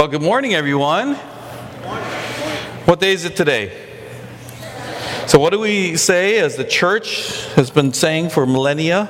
Well, good morning, everyone. What day is it today? So what do we say as the church has been saying for millennias?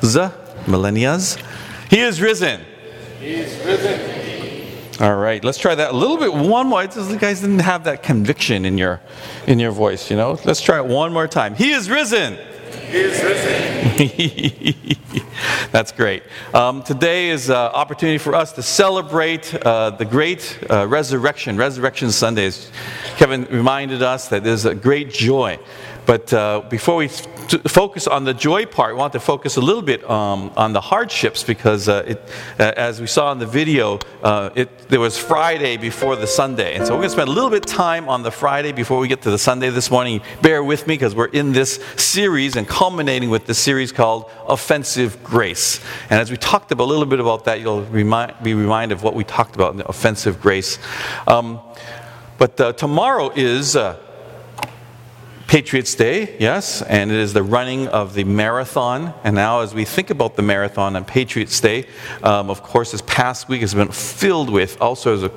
He is risen. He is risen. All right, let's try that a little bit. One more. You guys didn't have that conviction in your voice, you know. Let's try it one more time. He is risen. He is risen. That's great. Today is an opportunity for us to celebrate the great resurrection. Resurrection Sundays. Kevin reminded us that there's a great joy. But before we focus on the joy part, we want to focus a little bit on the hardships because, as we saw in the video, there was Friday before the Sunday. And so we're going to spend a little bit of time on the Friday before we get to the Sunday this morning. Bear with me because we're in this series and culminating with this series called Offensive Grace. And as we talked about a little bit about that, you'll be reminded of what we talked about in the offensive grace. But tomorrow is Patriots Day, yes, and it is the running of the marathon. And now as we think about the marathon on Patriots Day, of course this past week has been filled with also as a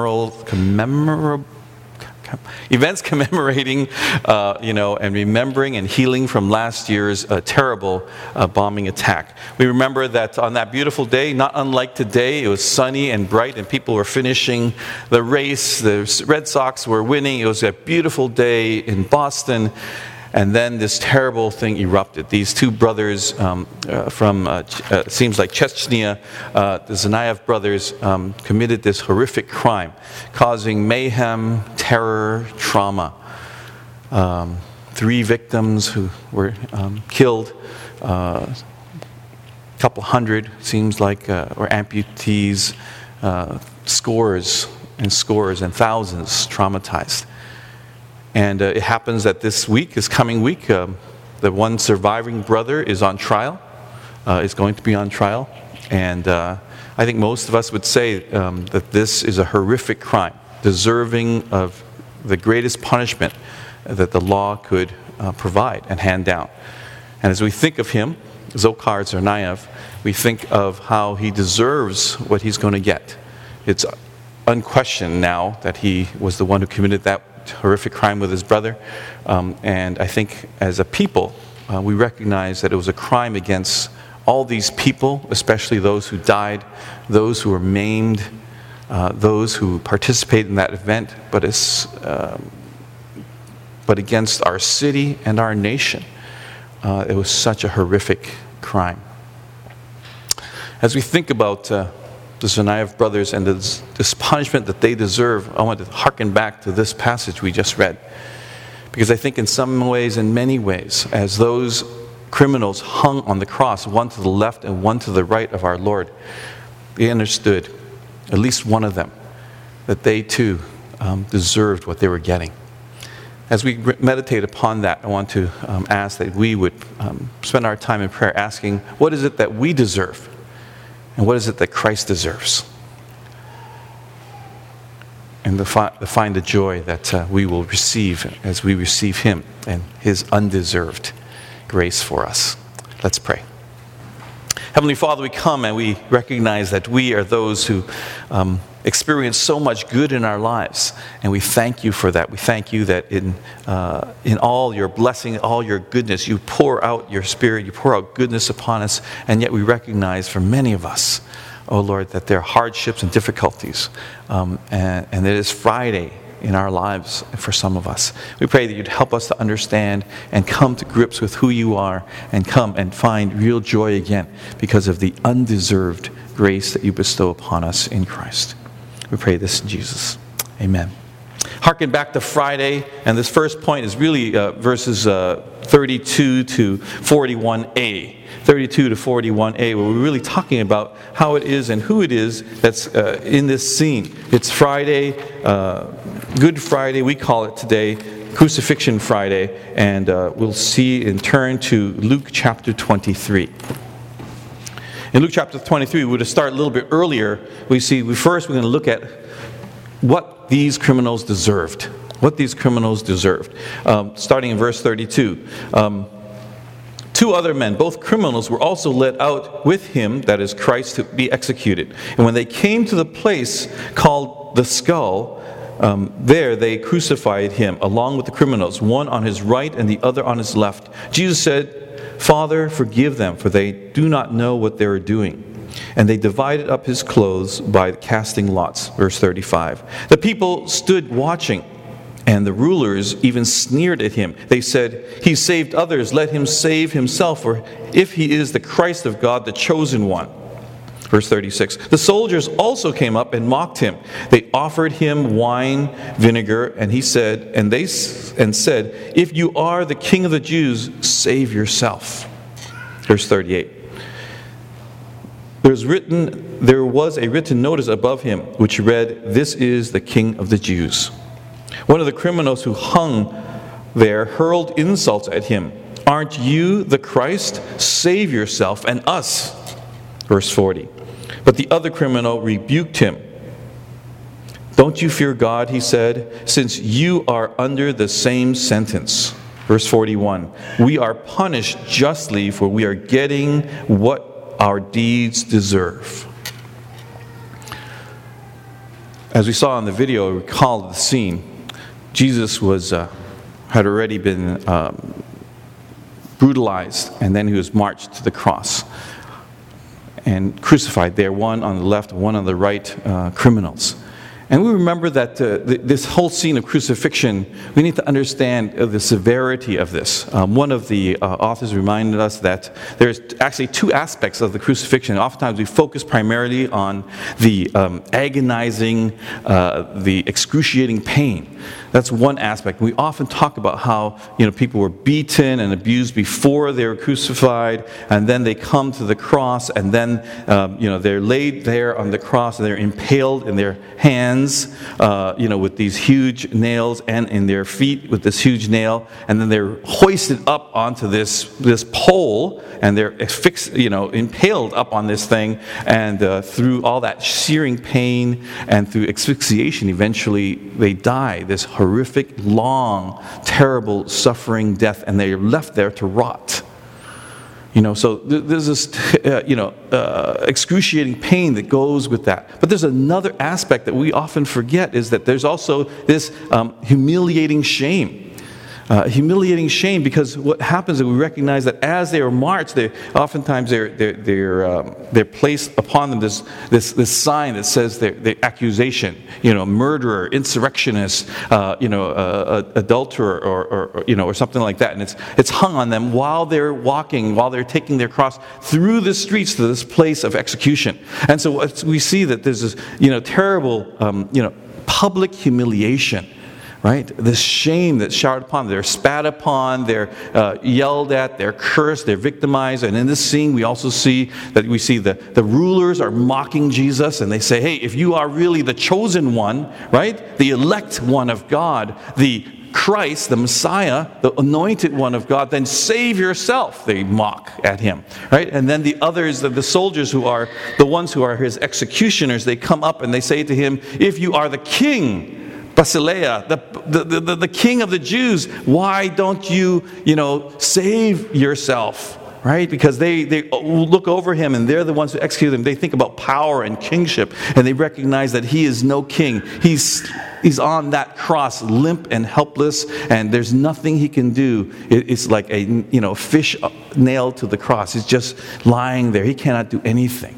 events commemorating, and remembering and healing from last year's terrible bombing attack. We remember that on that beautiful day, not unlike today, it was sunny and bright and people were finishing the race. The Red Sox were winning. It was a beautiful day in Boston. And then this terrible thing erupted. These two brothers from, seems like Chechnya, the Tsarnaev brothers, committed this horrific crime, causing mayhem, terror, trauma. 3 victims who were killed, a couple hundred, seems like, were amputees, scores and thousands traumatized. And it happens that this coming week, the one surviving brother is on trial, is going to be on trial. And I think most of us would say that this is a horrific crime, deserving of the greatest punishment that the law could provide and hand down. And as we think of him, Dzhokhar Tsarnaev, we think of how he deserves what he's going to get. It's unquestioned now that he was the one who committed that horrific crime with his brother, and I think as a people we recognize that it was a crime against all these people, especially those who died, those who were maimed, those who participated in that event, but against our city and our nation. It was such a horrific crime. As we think about the Tsarnaev brothers and this punishment that they deserve, I want to hearken back to this passage we just read. Because I think in some ways, in many ways, as those criminals hung on the cross, one to the left and one to the right of our Lord, they understood, at least one of them, that they too deserved what they were getting. As we meditate upon that, I want to ask that we would spend our time in prayer asking, what is it that we deserve? And what is it that Christ deserves? And to find the joy that we will receive as we receive Him and His undeserved grace for us. Let's pray. Heavenly Father, we come and we recognize that we are those who experience so much good in our lives. And we thank you for that. We thank you that in all your blessing, all your goodness, you pour out your Spirit, you pour out goodness upon us. And yet we recognize for many of us, oh Lord, that there are hardships and difficulties. And it is Friday in our lives for some of us. We pray that you'd help us to understand and come to grips with who you are and come and find real joy again because of the undeserved grace that you bestow upon us in Christ. We pray this in Jesus. Amen. Harken back to Friday, and this first point is really verses 32 to 41a. 32 to 41a, where we're really talking about how it is and who it is that's in this scene. It's Friday, Good Friday, we call it today, Crucifixion Friday, and we'll see and turn to Luke chapter 23. In Luke chapter 23, we're going to start a little bit earlier. We're going to look at what these criminals deserved. What these criminals deserved. Starting in verse 32. 2 other men, both criminals, were also led out with him, that is Christ, to be executed. And when they came to the place called the skull, there they crucified him along with the criminals, one on his right and the other on his left. Jesus said, "Father, forgive them, for they do not know what they are doing." And they divided up his clothes by casting lots. Verse 35. The people stood watching, and the rulers even sneered at him. They said, "He saved others, let him save himself, for if he is the Christ of God, the chosen one." Verse 36. The soldiers also came up and mocked him. They offered him wine, vinegar, and he said, "If you are the King of the Jews, save yourself." Verse 38. There was a written notice above him which read, "This is the King of the Jews." One of the criminals who hung there hurled insults at him. "Aren't you the Christ? Save yourself and us." Verse 40. But the other criminal rebuked him. "Don't you fear God," he said, "since you are under the same sentence." Verse 41. "We are punished justly, for we are getting what our deeds deserve." As we saw in the video, recall the scene. Jesus had already been brutalized, and then he was marched to the cross and crucified there, one on the left, one on the right, criminals. And we remember that this whole scene of crucifixion, we need to understand the severity of this. One of the authors reminded us that there's actually two aspects of the crucifixion. Oftentimes we focus primarily on the agonizing, the excruciating pain. That's one aspect. We often talk about how people were beaten and abused before they were crucified, and then they come to the cross, and then they're laid there on the cross, and they're impaled in their hands, with these huge nails, and in their feet with this huge nail, and then they're hoisted up onto this pole, and they're impaled up on this thing, and through all that searing pain and through asphyxiation, eventually they die. This horrific, long, terrible, suffering death, and they're left there to rot. So there's this, excruciating pain that goes with that. But there's another aspect that we often forget, is that there's also this humiliating shame. Humiliating shame, because what happens is we recognize that as they are marched, oftentimes they're placed upon them this sign that says the accusation, murderer, insurrectionist, adulterer, or something like that, and it's hung on them while they're walking, while they're taking their cross through the streets to this place of execution. And so we see that there's this terrible public humiliation. Right? This shame that's showered upon them. They're spat upon, they're yelled at, they're cursed, they're victimized. And in this scene, we also see that the rulers are mocking Jesus, and they say, "Hey, if you are really the chosen one, right? The elect one of God, the Christ, the Messiah, the anointed one of God, then save yourself," they mock at him, right? And then the others, the soldiers who are the ones who are his executioners, they come up and they say to him, "If you are the king, Basileia, the King of the Jews, why don't you, save yourself?" Right? Because they look over him, and they're the ones who execute him. They think about power and kingship, and they recognize that he is no king. He's on that cross, limp and helpless, and there's nothing he can do. It's like a fish nailed to the cross. He's just lying there. He cannot do anything.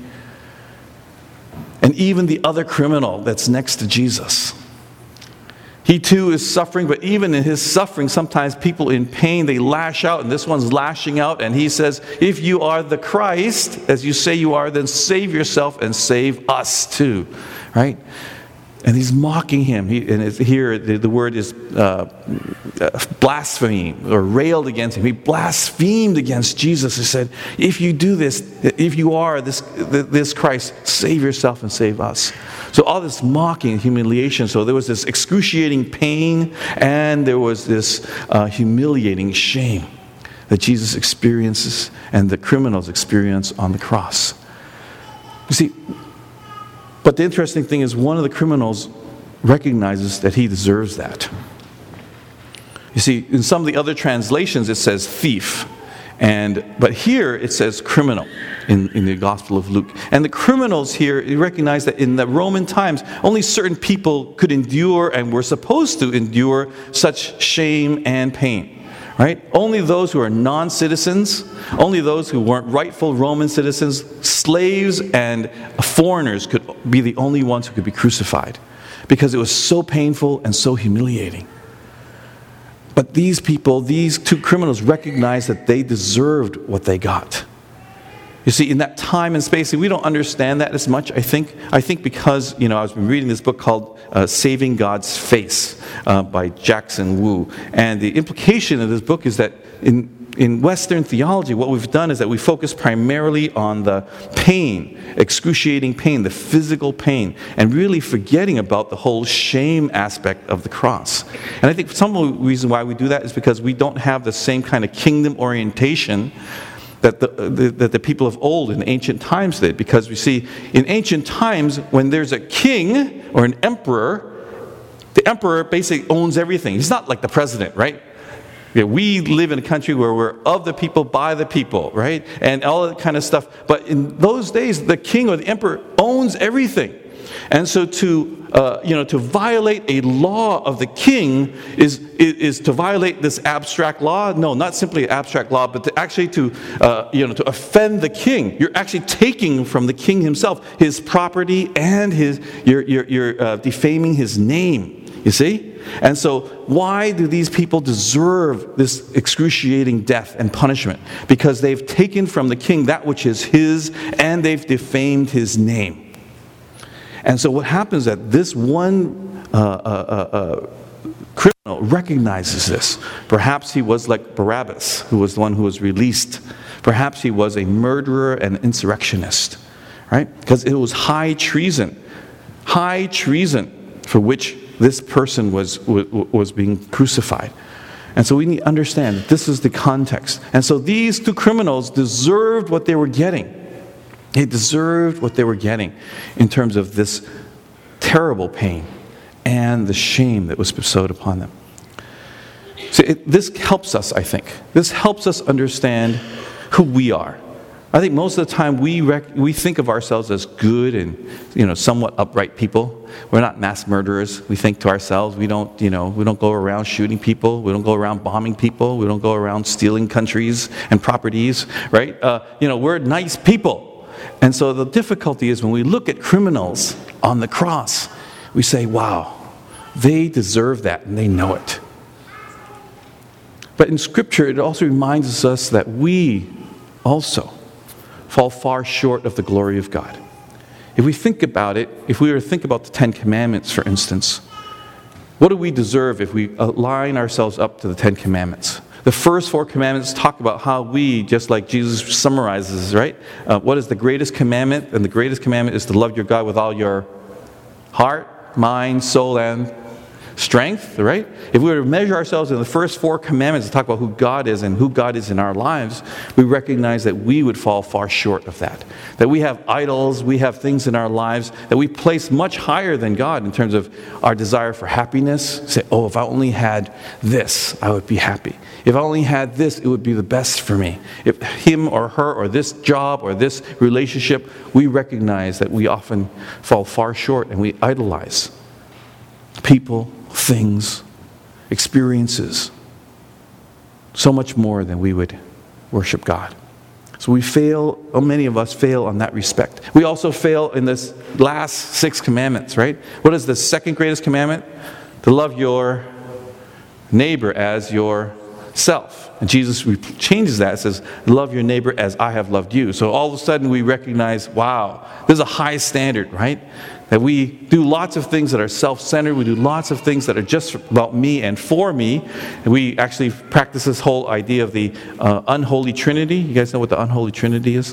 And even the other criminal that's next to Jesus, he too is suffering, but even in his suffering, sometimes people in pain, they lash out, and this one's lashing out, and he says, "If you are the Christ, as you say you are, then save yourself and save us too." Right? And he's mocking him. Here the word is blaspheme, or railed against him. He blasphemed against Jesus. He said, "If you do this, if you are this Christ, save yourself and save us." So all this mocking and humiliation. So there was this excruciating pain, and there was this humiliating shame that Jesus experiences and the criminals experience on the cross. You see, but the interesting thing is, one of the criminals recognizes that he deserves that. You see, in some of the other translations it says thief. But here it says criminal in the Gospel of Luke. And the criminals here, you recognize that in the Roman times, only certain people could endure and were supposed to endure such shame and pain. Right? Only those who are non-citizens, only those who weren't rightful Roman citizens, slaves and foreigners could be the only ones who could be crucified, because it was so painful and so humiliating. But these people, these two criminals, recognized that they deserved what they got. You see, in that time and space, we don't understand that as much, I think. I think because, I was reading this book called Saving God's Face by Jackson Wu. And the implication of this book is that in Western theology, what we've done is that we focus primarily on the pain, excruciating pain, the physical pain, and really forgetting about the whole shame aspect of the cross. And I think some of the reason why we do that is because we don't have the same kind of kingdom orientation that the people of old in ancient times did. Because we see, in ancient times, when there's a king or an emperor, the emperor basically owns everything. He's not like the president, right? We live in a country where we're of the people, by the people, right? And all that kind of stuff. But in those days, the king or the emperor owns everything. And so to violate a law of the king is to violate this abstract law. No, not simply an abstract law, but to offend the king. You're actually taking from the king himself his property, and you're defaming his name. You see? And so why do these people deserve this excruciating death and punishment? Because they've taken from the king that which is his, and they've defamed his name. And so what happens is that this one criminal recognizes this. Perhaps he was like Barabbas, who was the one who was released. Perhaps he was a murderer and insurrectionist, right? Because it was high treason for which this person was being crucified. And so we need to understand that this is the context. And so these two criminals deserved what they were getting. They deserved what they were getting in terms of this terrible pain and the shame that was bestowed upon them. So this helps us, I think. This helps us understand who we are. I think most of the time we think of ourselves as good and somewhat upright people. We're not mass murderers. We think to ourselves, we don't go around shooting people. We don't go around bombing people. We don't go around stealing countries and properties, right? We're nice people. And so the difficulty is when we look at criminals on the cross, we say, wow, they deserve that and they know it. But in Scripture, it also reminds us that we also fall far short of the glory of God. If we think about it, if we were to think about the Ten Commandments, for instance, what do we deserve if we align ourselves up to the Ten Commandments? The first 4 commandments talk about how we, just like Jesus summarizes, right? What is the greatest commandment? And the greatest commandment is to love your God with all your heart, mind, soul, and strength, right? If we were to measure ourselves in the first 4 commandments to talk about who God is and who God is in our lives, we recognize that we would fall far short of that. That we have idols, we have things in our lives that we place much higher than God in terms of our desire for happiness. Say, oh, if I only had this, I would be happy. If I only had this, it would be the best for me. If him or her or this job or this relationship, we recognize that we often fall far short and we idolize people, things, experiences, so much more than we would worship God. So we fail, many of us fail on that respect. We also fail in this last 6 commandments, right? What is the second greatest commandment? To love your neighbor as yourself. And Jesus changes that. It says, love your neighbor as I have loved you. So all of a sudden we recognize, wow, there's a high standard, right? That we do lots of things that are self-centered. We do lots of things that are just about me and for me. And we actually practice this whole idea of the unholy trinity. You guys know what the unholy trinity is?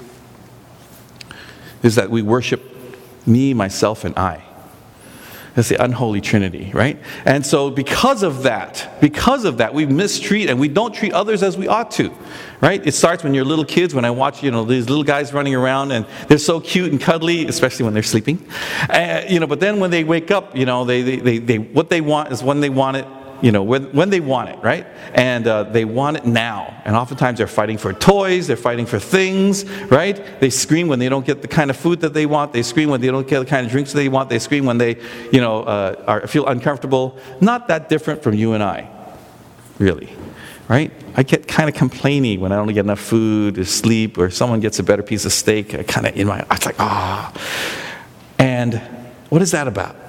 Is that we worship me, myself, and I. That's the unholy trinity, right? And so because of that, we mistreat and we don't treat others as we ought to, right? It starts when you're little kids, when I watch, these little guys running around and they're so cute and cuddly, especially when they're sleeping. But then when they wake up, they what they want is when they want it, when they want it, right? And they want it now. And oftentimes they're fighting for toys, they're fighting for things, right? They scream when they don't get the kind of food that they want. They scream when they don't get the kind of drinks that they want. They scream when they, feel uncomfortable. Not that different from you and I, really, right? I get kind of complainy when I don't get enough food or sleep, or someone gets a better piece of steak. I kind of it's like, And what is that about?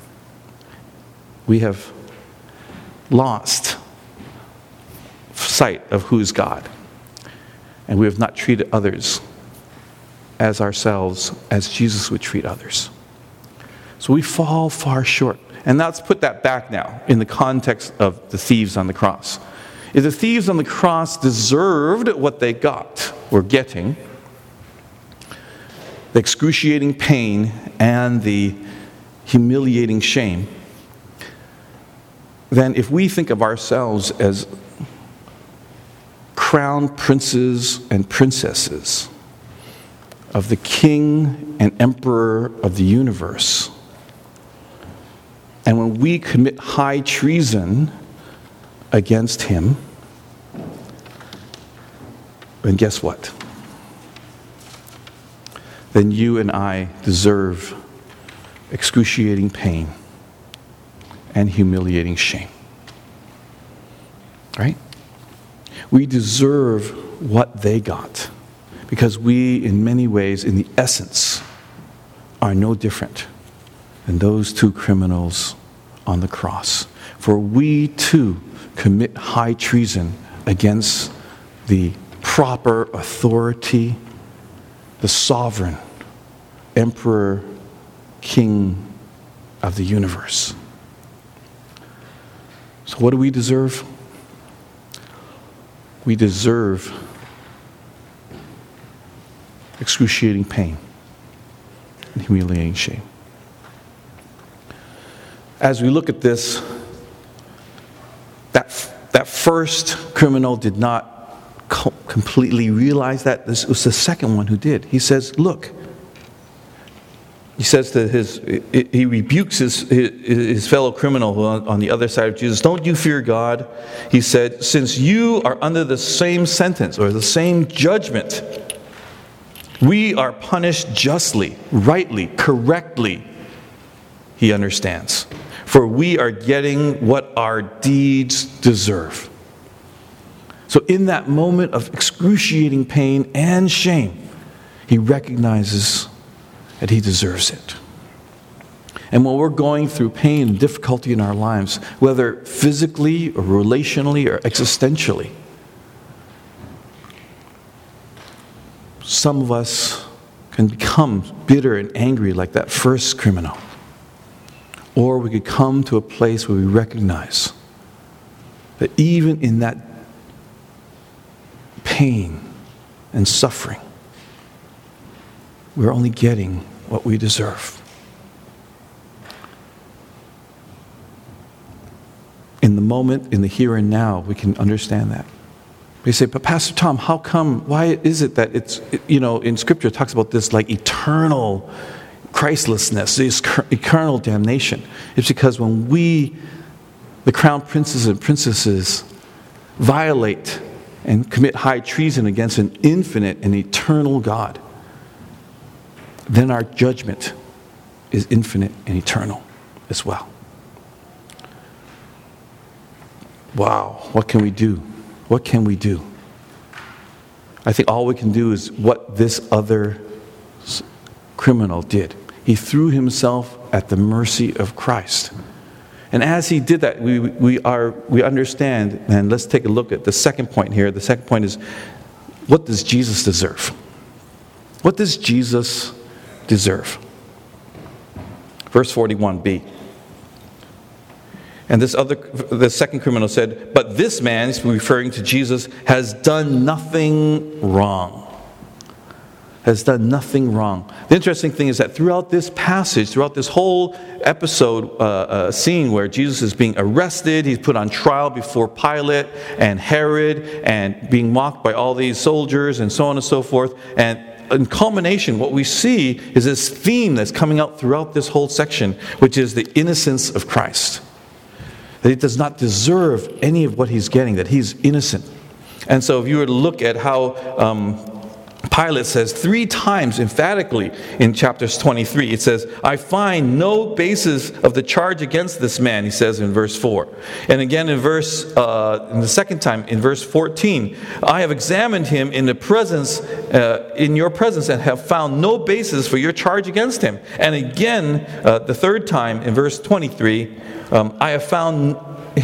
We have lost sight of who's God. And we have not treated others as ourselves, as Jesus would treat others. So we fall far short. And let's put that back now in the context of the thieves on the cross. If the thieves on the cross deserved what they were getting, the excruciating pain and the humiliating shame, then if we think of ourselves as crowned princes and princesses of the King and Emperor of the universe, and when we commit high treason against him, then guess what? Then you and I deserve excruciating pain and humiliating shame. Right? We deserve what they got because we, in many ways, in the essence, are no different than those two criminals on the cross. For we too commit high treason against the proper authority, the sovereign Emperor, King of the universe. So what do we deserve? We deserve excruciating pain and humiliating shame. As we look at this, that first criminal did not completely realize that. This was the second one who did. He says, look, he says to he rebukes his fellow criminal on the other side of Jesus. Don't you fear God? He said, since you are under the same sentence or the same judgment, we are punished justly, rightly, correctly, he understands. For we are getting what our deeds deserve. So in that moment of excruciating pain and shame, he recognizes that he deserves it. And when we're going through pain and difficulty in our lives, whether physically or relationally or existentially, some of us can become bitter and angry like that first criminal. Or we could come to a place where we recognize that even in that pain and suffering, we're only getting what we deserve. In the moment, in the here and now, we can understand that. We say, but Pastor Tom, how come, why is it that it's, in Scripture it talks about this like eternal Christlessness, this eternal damnation? It's because when we, the crowned princes and princesses, violate and commit high treason against an infinite and eternal God, then our judgment is infinite and eternal as well. Wow, what can we do? What can we do? I think all we can do is what this other criminal did. He threw himself at the mercy of Christ. And as he did that, we understand, and let's take a look at the second point here. The second point is, what does Jesus deserve? What does Jesus deserve? Verse 41b. And the second criminal said, but this man, referring to Jesus, has done nothing wrong. Has done nothing wrong. The interesting thing is that throughout this passage, throughout this whole episode, scene where Jesus is being arrested, he's put on trial before Pilate and Herod, and being mocked by all these soldiers and so on and so forth. And in culmination, what we see is this theme that's coming out throughout this whole section, which is the innocence of Christ. that he does not deserve any of what he's getting, that he's innocent. And so if you were to look at how Pilate says 3 times emphatically in chapters 23, it says, I find no basis of the charge against this man, he says in verse 4. And again in the second time, in verse 14, I have examined him in your presence and have found no basis for your charge against him. And again, the third time in verse 23, I have found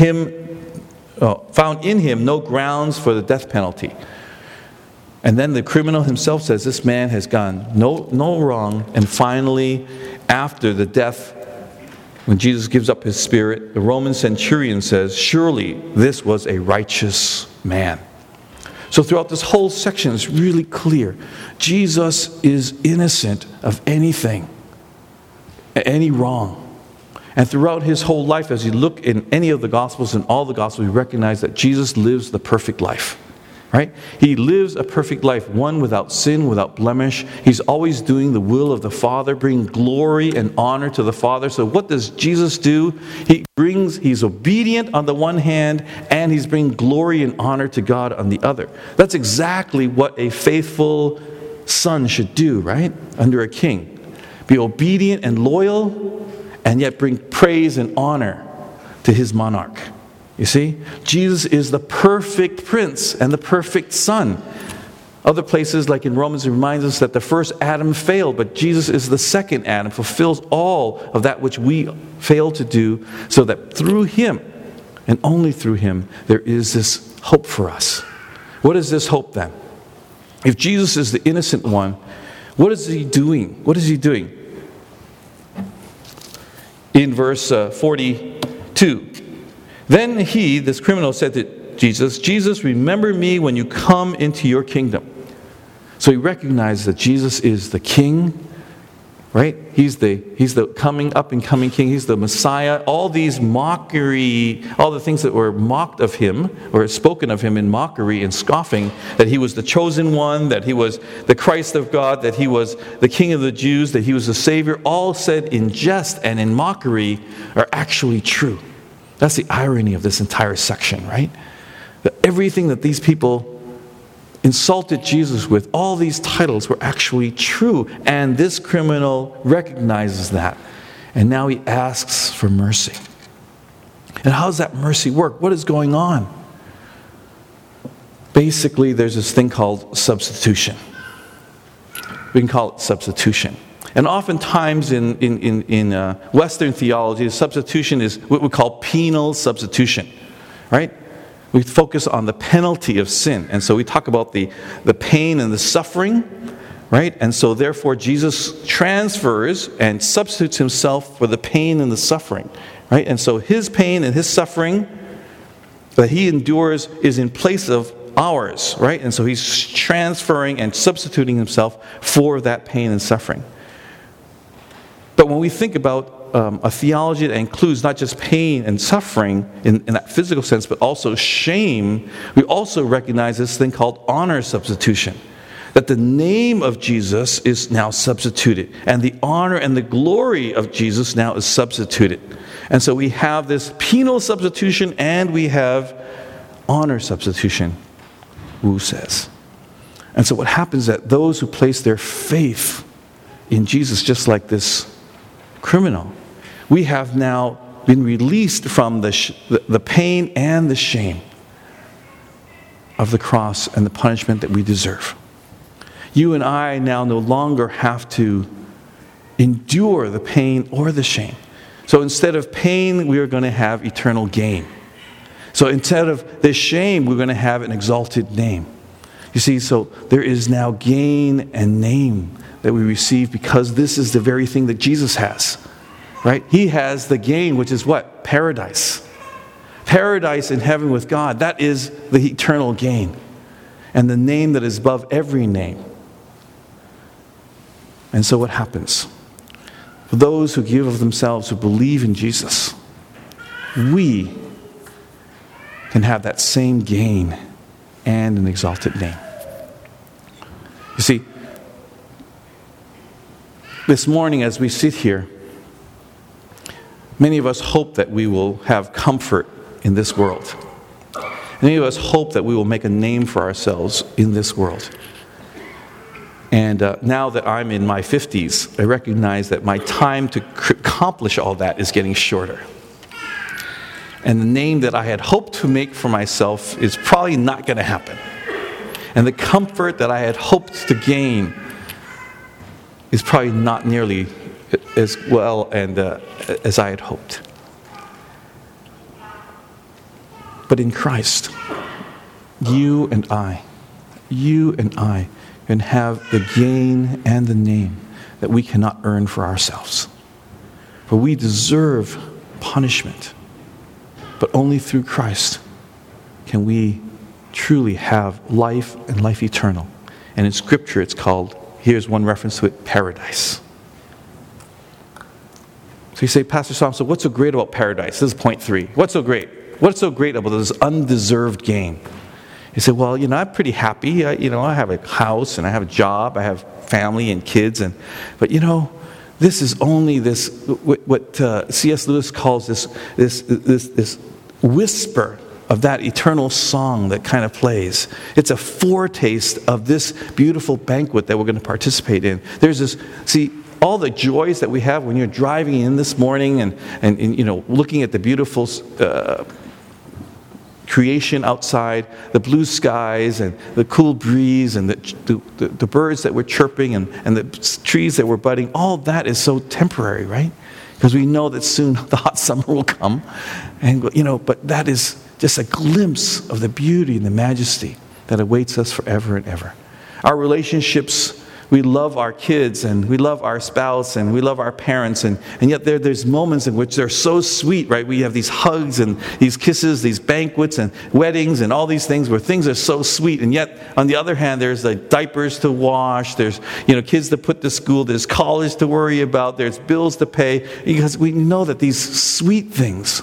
in him no grounds for the death penalty. And then the criminal himself says this man has gone no wrong. And finally, after the death, when Jesus gives up his spirit, the Roman centurion says, surely this was a righteous man. So throughout this whole section, it's really clear. Jesus is innocent of anything, any wrong. And throughout his whole life, as you look in any of the Gospels and all the Gospels, we recognize that Jesus lives the perfect life. Right? He lives a perfect life, one without sin, without blemish. He's always doing the will of the Father, bringing glory and honor to the Father. So what does Jesus do? He's obedient on the one hand, and he's bringing glory and honor to God on the other. That's exactly what a faithful son should do, right? Under a king. Be obedient and loyal, and yet bring praise and honor to his monarch. You see, Jesus is the perfect prince and the perfect son. Other places, like in Romans, it reminds us that the first Adam failed, but Jesus is the second Adam, fulfills all of that which we failed to do, so that through him, and only through him, there is this hope for us. What is this hope then? If Jesus is the innocent one, what is he doing? What is he doing? In verse 42, then he, this criminal, said to Jesus, Jesus, remember me when you come into your kingdom. So he recognizes that Jesus is the king, right? He's the coming up and coming king. He's the Messiah. All these mockery, all the things that were mocked of him, or spoken of him in mockery and scoffing, that he was the chosen one, that he was the Christ of God, that he was the King of the Jews, that he was the Savior, all said in jest and in mockery, are actually true. That's the irony of this entire section, right? That everything that these people insulted Jesus with, all these titles, were actually true. And this criminal recognizes that. And now he asks for mercy. And how does that mercy work? What is going on? Basically, there's this thing called substitution. We can call it substitution. And oftentimes in Western theology, substitution is what we call penal substitution, right? We focus on the penalty of sin. And so we talk about the pain and the suffering, right? And so therefore Jesus transfers and substitutes himself for the pain and the suffering, right? And so his pain and his suffering that he endures is in place of ours, right? And so he's transferring and substituting himself for that pain and suffering. But when we think about a theology that includes not just pain and suffering in that physical sense, but also shame, we also recognize this thing called honor substitution. That the name of Jesus is now substituted, and the honor and the glory of Jesus now is substituted. And so we have this penal substitution and we have honor substitution, Wu says. And so what happens is that those who place their faith in Jesus, just like this criminal, we have now been released from the pain and the shame of the cross and the punishment that we deserve. You and I now no longer have to endure the pain or the shame. So instead of pain, we are going to have eternal gain. So instead of this shame, we're going to have an exalted name. You see, so there is now gain and name that we receive because this is the very thing that Jesus has, right? He has the gain, which is what? Paradise. Paradise in heaven with God. That is the eternal gain. And the name that is above every name. And so what happens? For those who give of themselves, who believe in Jesus, we can have that same gain and an exalted name. You see, this morning as we sit here, Many of us hope that we will have comfort in this world. Many of us hope that we will make a name for ourselves in this world. And now that I'm in my 50s, I recognize that my time to accomplish all that is getting shorter. And the name that I had hoped to make for myself is probably not going to happen. And the comfort that I had hoped to gain is probably not nearly as well and as I had hoped. But in Christ, you and I can have the gain and the name that we cannot earn for ourselves. For we deserve punishment, but only through Christ can we truly have life and life eternal. And in Scripture it's called, here's one reference to it, paradise. So you say, Pastor Sam, so what's so great about paradise? This is point 3. What's so great? What's so great about this undeserved gain? You say, well, I'm pretty happy. I have a house and I have a job. I have family and kids. But this is only this, what C.S. Lewis calls this whisper of that eternal song that kind of plays. It's a foretaste of this beautiful banquet that we're going to participate in. There's this, all the joys that we have when you're driving in this morning and looking at the beautiful creation outside, the blue skies and the cool breeze and the birds that were chirping and the trees that were budding, all that is so temporary, right? Because we know that soon the hot summer will come. But that is just a glimpse of the beauty and the majesty that awaits us forever and ever. Our relationships, we love our kids and we love our spouse and we love our parents and yet there's moments in which they're so sweet, right? We have these hugs and these kisses, these banquets and weddings and all these things where things are so sweet, and yet on the other hand there's the diapers to wash, there's kids to put to school, there's college to worry about, there's bills to pay, because we know that these sweet things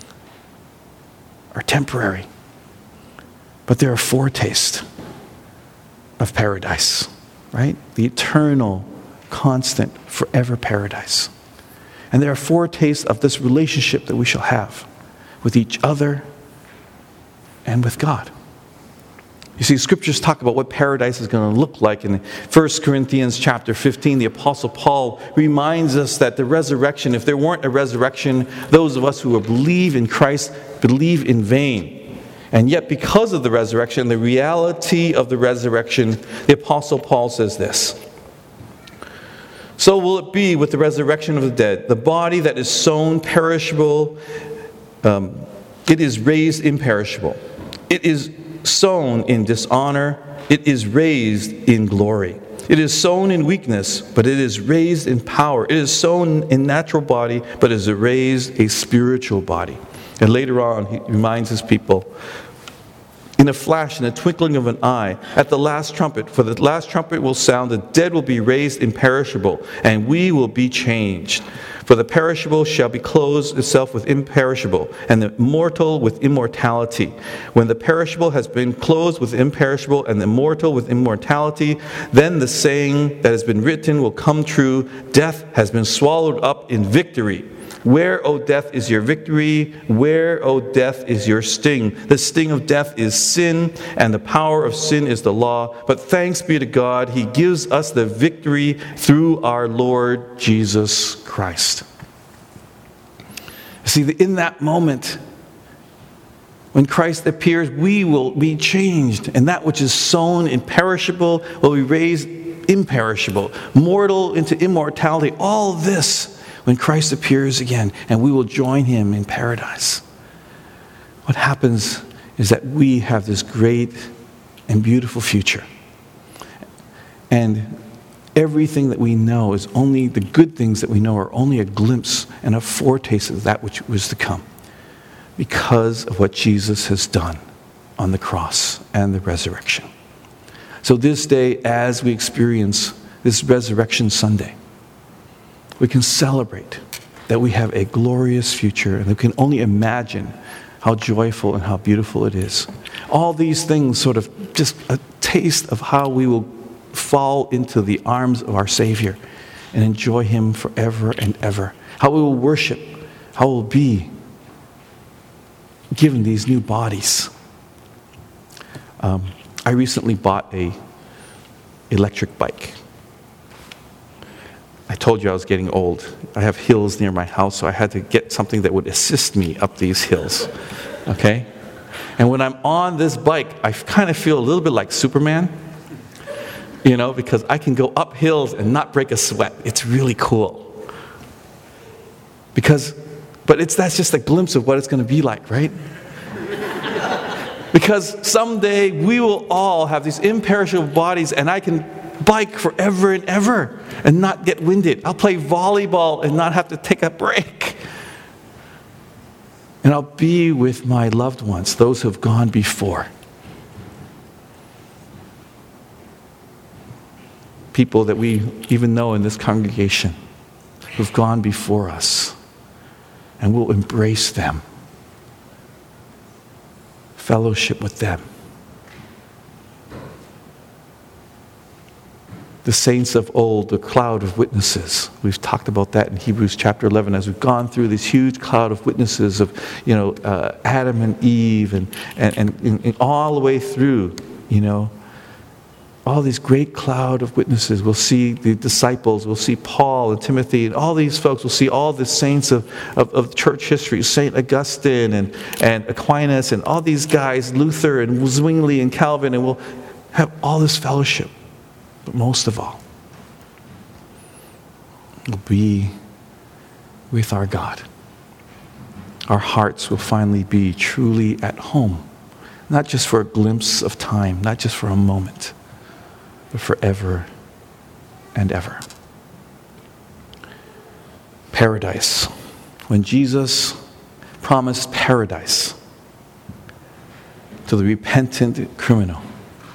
are temporary, but they're a foretaste of paradise. Right? The eternal, constant, forever paradise. And there are foretastes of this relationship that we shall have with each other and with God. You see, Scriptures talk about what paradise is going to look like. In 1 Corinthians chapter 15, the Apostle Paul reminds us that the resurrection, if there weren't a resurrection, those of us who believe in Christ believe in vain. And yet, because of the resurrection, the reality of the resurrection, the Apostle Paul says this: so will it be with the resurrection of the dead. The body that is sown perishable, it is raised imperishable. It is sown in dishonor, it is raised in glory. It is sown in weakness, but it is raised in power. It is sown in natural body, but it is raised a spiritual body. And later on, he reminds his people, in a flash, in a twinkling of an eye, at the last trumpet, for the last trumpet will sound, the dead will be raised imperishable, and we will be changed. For the perishable shall be clothed itself with imperishable, and the mortal with immortality. When the perishable has been clothed with imperishable, and the mortal with immortality, then the saying that has been written will come true: death has been swallowed up in victory. Where, O death, is your victory? Where, O death, is your sting? The sting of death is sin, and the power of sin is the law. But thanks be to God, He gives us the victory through our Lord Jesus Christ. See, in that moment, when Christ appears, we will be changed, and that which is sown imperishable will be raised imperishable, mortal into immortality. All this when Christ appears again, and we will join Him in paradise. What happens is that we have this great and beautiful future. And everything that we know is only, the good things that we know are only a glimpse and a foretaste of that which was to come, because of what Jesus has done on the cross and the resurrection. So this day, as we experience this Resurrection Sunday, we can celebrate that we have a glorious future, and we can only imagine how joyful and how beautiful it is. All these things sort of just a taste of how we will fall into the arms of our Savior and enjoy Him forever and ever. How we will worship how we'll be given these new bodies. I recently bought a electric bike. I told you I was getting old. I have hills near my house, so I had to get something that would assist me up these hills. Okay? And when I'm on this bike, I kind of feel a little bit like Superman, because I can go up hills and not break a sweat. It's really cool. But that's just a glimpse of what it's going to be like, right? Because someday we will all have these imperishable bodies, and I can bike forever and ever and not get winded. I'll play volleyball and not have to take a break. And I'll be with my loved ones, those who have gone before. People that we even know in this congregation who've gone before us. And we'll embrace them. Fellowship with them. The saints of old, the cloud of witnesses. We've talked about that in Hebrews chapter 11 as we've gone through this huge cloud of witnesses of, Adam and Eve and all the way through, all these great cloud of witnesses. We'll see the disciples, we'll see Paul and Timothy and all these folks. We'll see all the saints of church history, St. Augustine and Aquinas and all these guys, Luther and Zwingli and Calvin, and we'll have all this fellowship. But most of all, we'll be with our God. Our hearts will finally be truly at home, not just for a glimpse of time, not just for a moment, but forever and ever. Paradise. When Jesus promised paradise to the repentant criminal,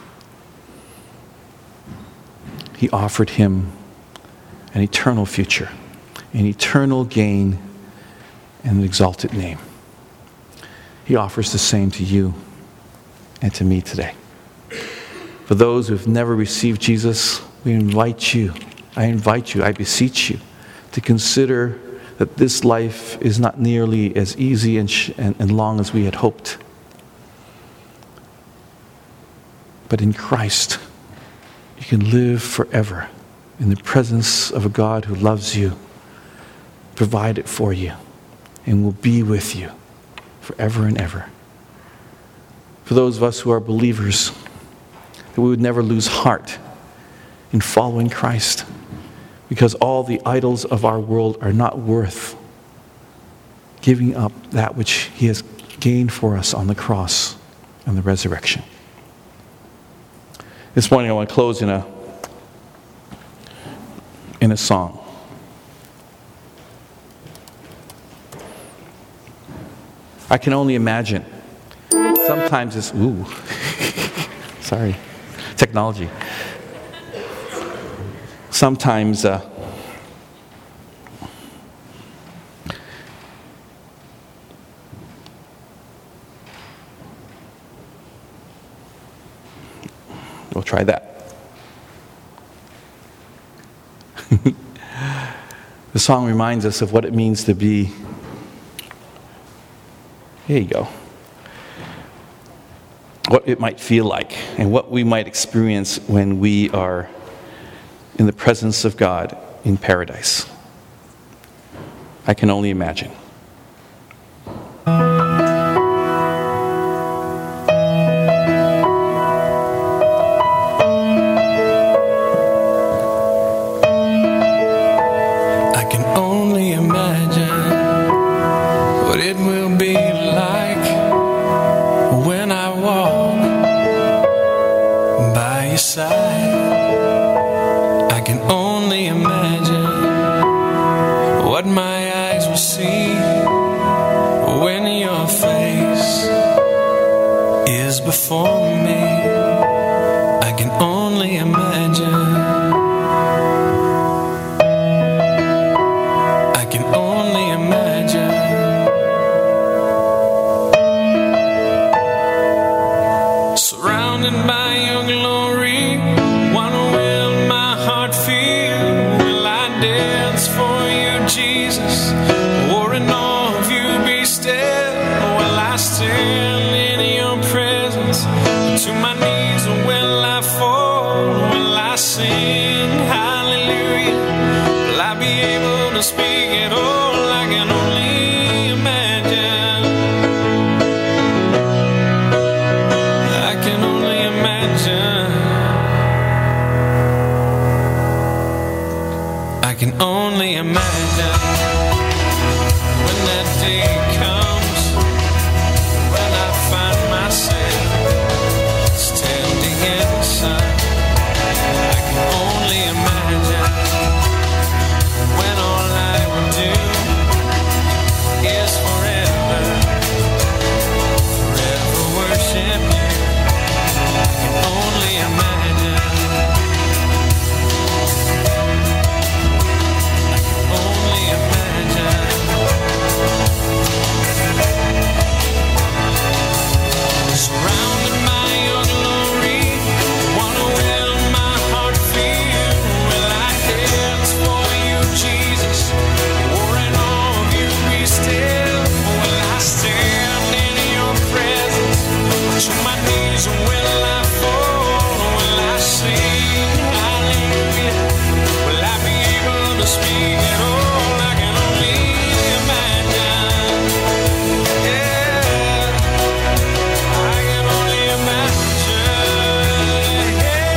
he offered him an eternal future, an eternal gain, and an exalted name. He offers the same to you and to me today. For those who have never received Jesus, I invite you, I beseech you, to consider that this life is not nearly as easy and long as we had hoped. But in Christ, you can live forever in the presence of a God who loves you, provided for you, and will be with you forever and ever. For those of us who are believers, that we would never lose heart in following Christ, because all the idols of our world are not worth giving up that which he has gained for us on the cross and the resurrection. This morning I want to close in a song. I can only imagine. Sometimes it's, sorry, technology. Sometimes we'll try that. The song reminds us of what it means to be. Here you go. What it might feel like and what we might experience when we are in the presence of God in paradise. I can only imagine. Before me, I can only imagine. I can only imagine. Surrounded by your glory, what will my heart feel? Will I dance for you, Jesus, or in awe will I fall? Will I sing hallelujah? Will I be able to speak at all? I can only imagine. I can only imagine. I can only imagine when that day comes, when I find myself standing in the sun. I can only imagine when all I would do is forever, forever worship you. I can only imagine. Only imagine. Surrounded by your glory, wanna will my heart feel? Will I dance for you, Jesus? Or in all of you be still? Will I stand in your presence? To my knees will I fall? Will I sing hallelujah? Will I be able to speak at all? I can only imagine. Yeah, I can only imagine.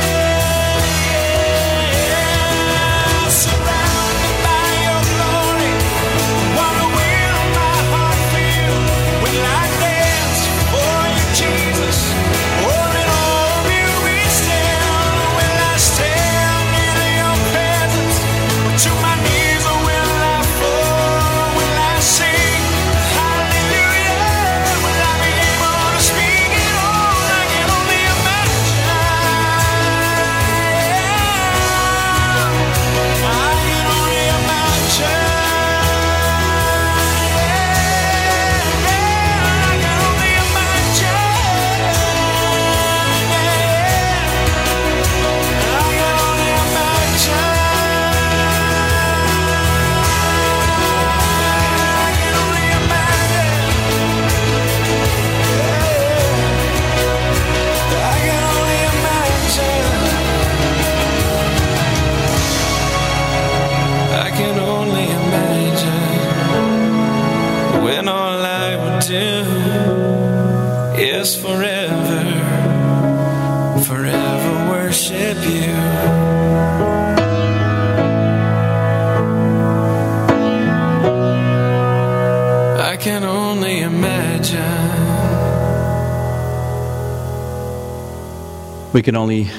Yeah, surrounded by your glory, what will my heart feel? Will I dance for you, Jesus? Or in all of you be still? Will I stand in your presence? To my knees will I fall? Will I sing hallelujah? Will I be able to speak at all? I can only imagine. I can only imagine. I can only imagine. I can only imagine. I can only imagine when all I would do is forever, forever worship you. I can only imagine. We can only